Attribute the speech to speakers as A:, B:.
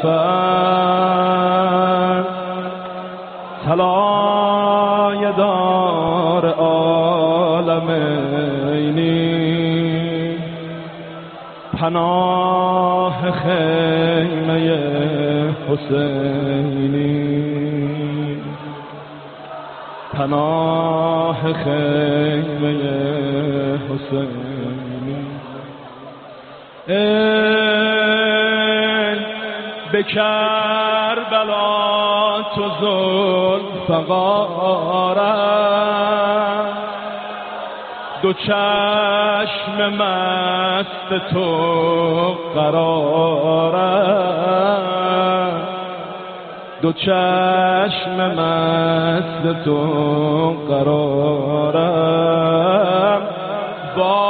A: طلای دار عالمینی، پناه خیمه حسینی، پناه خیمه حسینی. به کربلا تو ذوالفقارم، دو چشم مست تو قرارم، دو چشم مست تو قرارم. با